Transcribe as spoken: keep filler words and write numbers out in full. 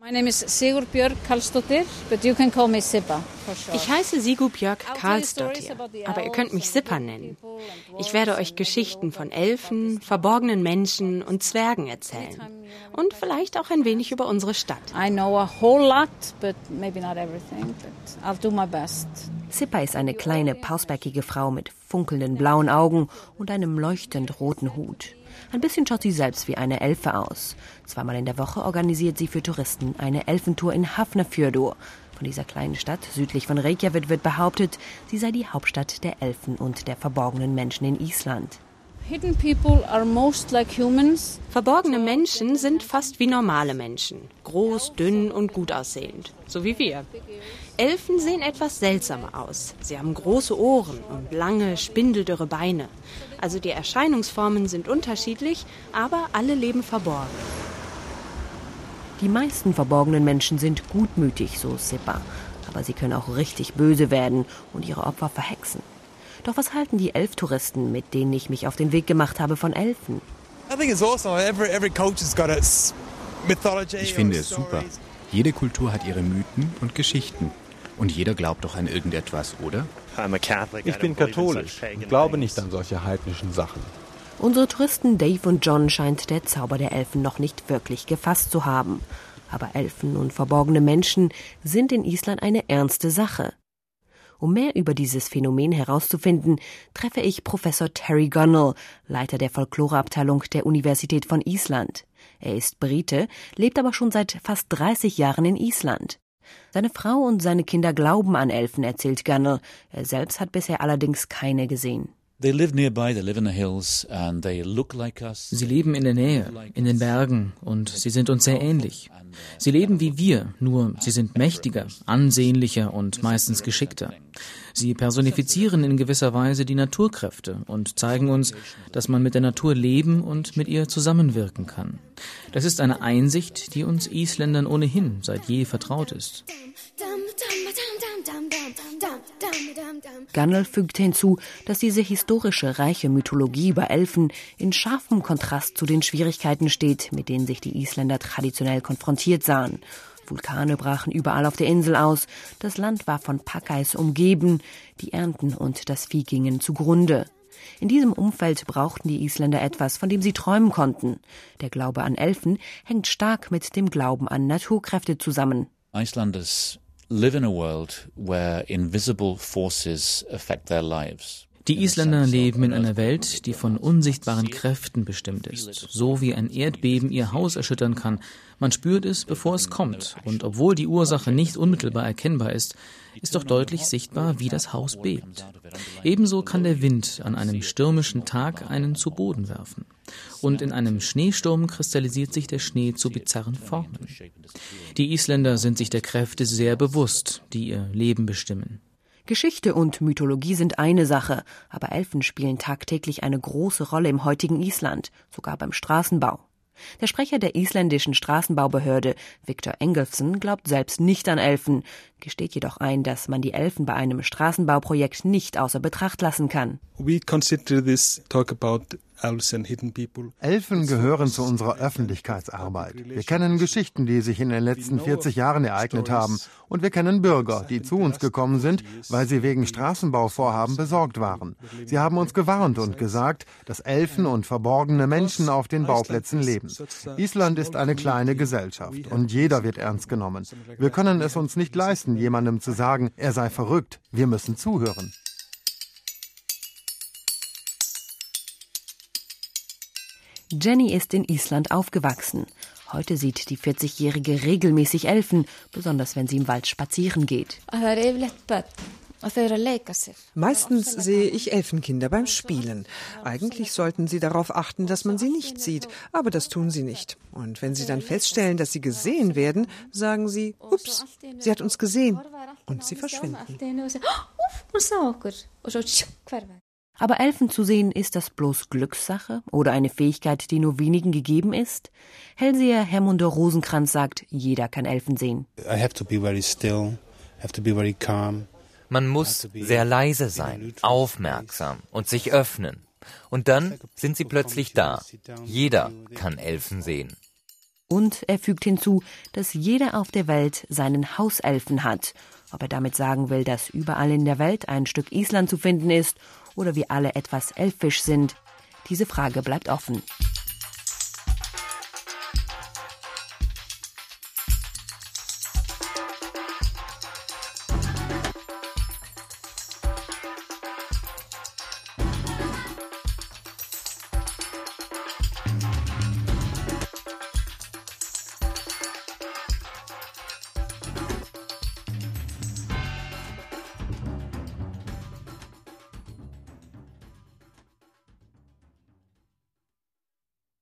My name is Sigurbjörg Karlsdóttir, but you can call me Sippa. Ich heiße Sigurbjörg Karlsdóttir, aber ihr könnt mich Sippa nennen. Ich werde euch Geschichten von Elfen, verborgenen Menschen und Zwergen erzählen. Und vielleicht auch ein wenig über unsere Stadt. I know a whole lot, but maybe not everything, but I'll do my best. Sippa ist eine kleine, pausbäckige Frau mit funkelnden blauen Augen und einem leuchtend roten Hut. Ein bisschen schaut sie selbst wie eine Elfe aus. Zweimal in der Woche organisiert sie für Touristen eine Elfentour in Hafnarfjörður. Von dieser kleinen Stadt südlich von Reykjavik wird behauptet, sie sei die Hauptstadt der Elfen und der verborgenen Menschen in Island. Hidden people are most like humans. Verborgene Menschen sind fast wie normale Menschen. Groß, dünn und gut aussehend. So wie wir. Elfen sehen etwas seltsamer aus. Sie haben große Ohren und lange, spindeldürre Beine. Also die Erscheinungsformen sind unterschiedlich, aber alle leben verborgen. Die meisten verborgenen Menschen sind gutmütig, so Sippa. Aber sie können auch richtig böse werden und ihre Opfer verhexen. Doch was halten die Elftouristen, mit denen ich mich auf den Weg gemacht habe, von Elfen? Ich finde es super. Jede Kultur hat ihre Mythen und Geschichten. Und jeder glaubt doch an irgendetwas, oder? Ich bin katholisch und glaube nicht an solche heidnischen Sachen. Unsere Touristen Dave und John scheint der Zauber der Elfen noch nicht wirklich gefasst zu haben. Aber Elfen und verborgene Menschen sind in Island eine ernste Sache. Um mehr über dieses Phänomen herauszufinden, treffe ich Professor Terry Gunnell, Leiter der Folkloreabteilung der Universität von Island. Er ist Brite, lebt aber schon seit fast dreißig Jahren in Island. Seine Frau und seine Kinder glauben an Elfen, erzählt Gunnell. Er selbst hat bisher allerdings keine gesehen. Sie leben in der Nähe, in den Bergen, und sie sind uns sehr ähnlich. Sie leben wie wir, nur sie sind mächtiger, ansehnlicher und meistens geschickter. Sie personifizieren in gewisser Weise die Naturkräfte und zeigen uns, dass man mit der Natur leben und mit ihr zusammenwirken kann. Das ist eine Einsicht, die uns Isländern ohnehin seit je vertraut ist. Gunnell fügt hinzu, dass diese historische, reiche Mythologie über Elfen in scharfem Kontrast zu den Schwierigkeiten steht, mit denen sich die Isländer traditionell konfrontiert sahen. Vulkane brachen überall auf der Insel aus, das Land war von Packeis umgeben, die Ernten und das Vieh gingen zugrunde. In diesem Umfeld brauchten die Isländer etwas, von dem sie träumen konnten. Der Glaube an Elfen hängt stark mit dem Glauben an Naturkräfte zusammen. Icelanders live in a world where invisible forces affect their lives. Die Isländer leben in einer Welt, die von unsichtbaren Kräften bestimmt ist. So wie ein Erdbeben ihr Haus erschüttern kann. Man spürt es, bevor es kommt. Und obwohl die Ursache nicht unmittelbar erkennbar ist, ist doch deutlich sichtbar, wie das Haus bebt. Ebenso kann der Wind an einem stürmischen Tag einen zu Boden werfen. Und in einem Schneesturm kristallisiert sich der Schnee zu bizarren Formen. Die Isländer sind sich der Kräfte sehr bewusst, die ihr Leben bestimmen. Geschichte und Mythologie sind eine Sache, aber Elfen spielen tagtäglich eine große Rolle im heutigen Island, sogar beim Straßenbau. Der Sprecher der isländischen Straßenbaubehörde, Viktor Engilsson, glaubt selbst nicht an Elfen, gesteht jedoch ein, dass man die Elfen bei einem Straßenbauprojekt nicht außer Betracht lassen kann. We consider this talk about Elfen gehören zu unserer Öffentlichkeitsarbeit. Wir kennen Geschichten, die sich in den letzten vierzig Jahren ereignet haben. Und wir kennen Bürger, die zu uns gekommen sind, weil sie wegen Straßenbauvorhaben besorgt waren. Sie haben uns gewarnt und gesagt, dass Elfen und verborgene Menschen auf den Bauplätzen leben. Island ist eine kleine Gesellschaft und jeder wird ernst genommen. Wir können es uns nicht leisten, jemandem zu sagen, er sei verrückt. Wir müssen zuhören. Jenny ist in Island aufgewachsen. Heute sieht die vierzigjährige regelmäßig Elfen, besonders wenn sie im Wald spazieren geht. Meistens sehe ich Elfenkinder beim Spielen. Eigentlich sollten sie darauf achten, dass man sie nicht sieht, aber das tun sie nicht. Und wenn sie dann feststellen, dass sie gesehen werden, sagen sie, ups, sie hat uns gesehen. Und sie verschwinden. Aber Elfen zu sehen, ist das bloß Glückssache oder eine Fähigkeit, die nur wenigen gegeben ist? Hellseher Hermundur Rosenkranz sagt, jeder kann Elfen sehen. I have to be very still, have to be very calm. Man muss sehr leise sein, aufmerksam und sich öffnen. Und dann sind sie plötzlich da. Jeder kann Elfen sehen. Und er fügt hinzu, dass jeder auf der Welt seinen Hauselfen hat. Ob er damit sagen will, dass überall in der Welt ein Stück Island zu finden ist oder wir alle etwas elfisch sind, diese Frage bleibt offen.